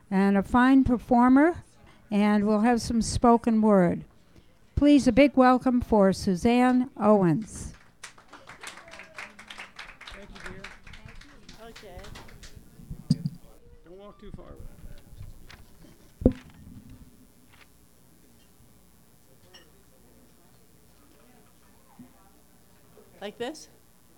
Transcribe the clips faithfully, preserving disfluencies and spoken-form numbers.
and a fine performer, and we'll have some spoken word. Please, a big welcome for Suzanne Owens. Thank you, dear. Okay. Don't walk too far. Like this?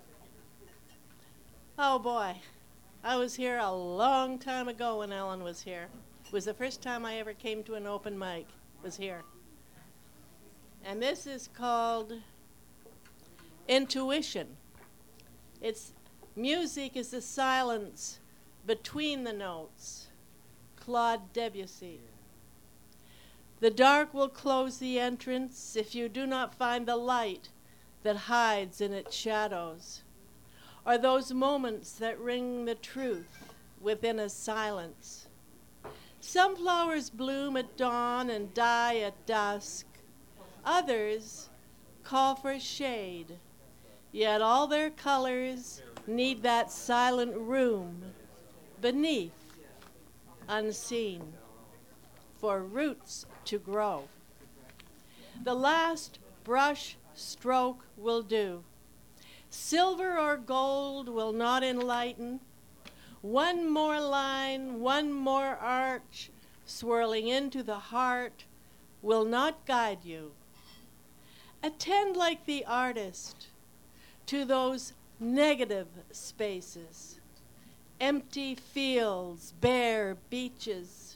Oh boy. I was here a long time ago when Ellen was here. It was the first time I ever came to an open mic, was here. And this is called Intuition. It's music is the silence between the notes. Claude Debussy. The dark will close the entrance if you do not find the light that hides in its shadows, or those moments that ring the truth within a silence. Some flowers bloom at dawn and die at dusk. Others call for shade, yet all their colors need that silent room beneath, unseen, for roots to grow. The last brush stroke will do. Silver or gold will not enlighten. One more line, one more arch, swirling into the heart, will not guide you. Attend like the artist to those negative spaces, empty fields, bare beaches.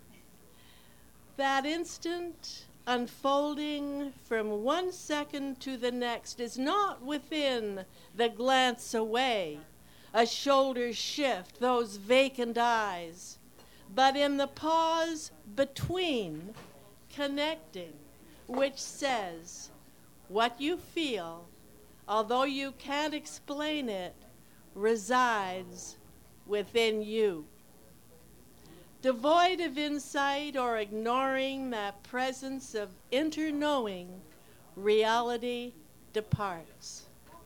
That instant unfolding from one second to the next is not within the glance away, a shoulder shift, those vacant eyes, but in the pause between, connecting, which says, what you feel, although you can't explain it, resides within you. Devoid of insight or ignoring that presence of inter-knowing, reality departs.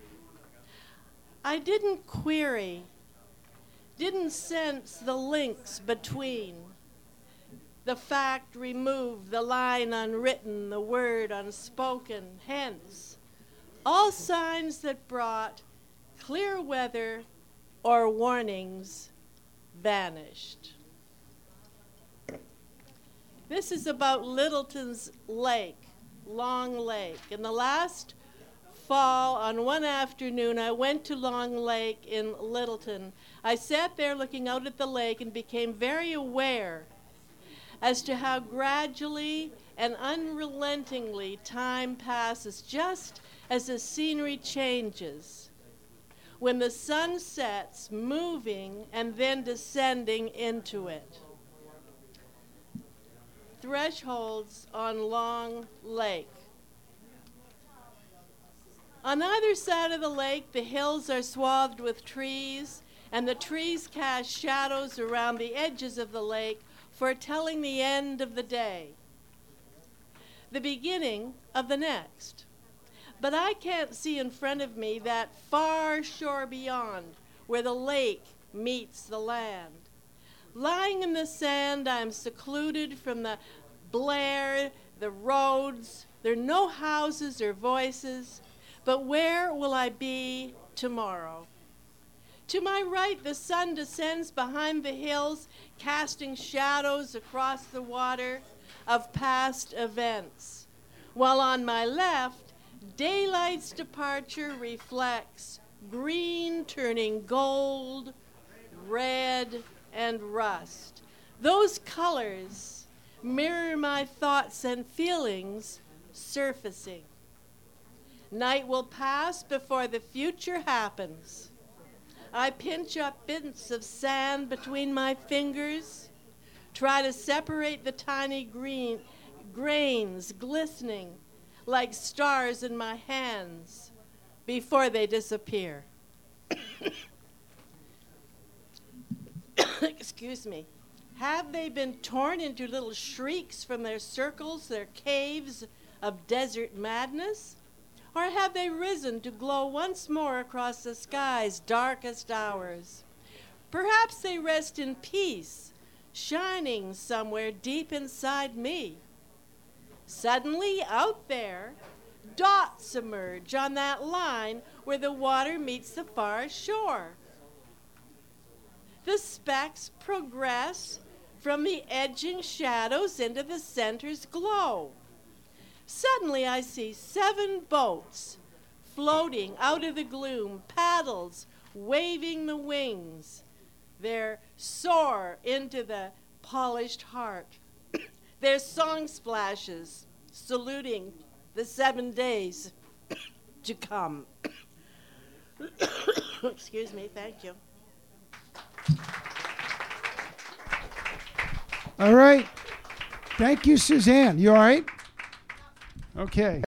I didn't query, didn't sense the links between. The fact removed, the line unwritten, the word unspoken, hence, all signs that brought clear weather or warnings vanished. This is about Littleton's Lake, Long Lake. In the last fall, on one afternoon, I went to Long Lake in Littleton. I sat there looking out at the lake and became very aware as to how gradually and unrelentingly time passes, just as the scenery changes. When the sun sets, moving and then descending into it. Thresholds on Long Lake. On either side of the lake, the hills are swathed with trees, and the trees cast shadows around the edges of the lake, foretelling the end of the day, the beginning of the next. But I can't see in front of me that far shore beyond, where the lake meets the land. Lying in the sand, I'm secluded from the blare, the roads. There are no houses or voices. But where will I be tomorrow? To my right, the sun descends behind the hills, casting shadows across the water of past events, while on my left, daylight's departure reflects green turning gold, red, and rust. Those colors mirror my thoughts and feelings surfacing. Night will pass before the future happens. I pinch up bits of sand between my fingers, try to separate the tiny green grains glistening like stars in my hands before they disappear. Excuse me. Have they been torn into little shrieks from their circles, their caves of desert madness? Or have they risen to glow once more across the sky's darkest hours? Perhaps they rest in peace, shining somewhere deep inside me. Suddenly, out there, dots emerge on that line where the water meets the far shore. The specks progress from the edging shadows into the center's glow. Suddenly I see seven boats floating out of the gloom, paddles waving the wings. They're soar into the polished heart. Their song splashes, saluting the seven days to come. Excuse me, thank you. All right. Thank you, Suzanne. You all right? Okay.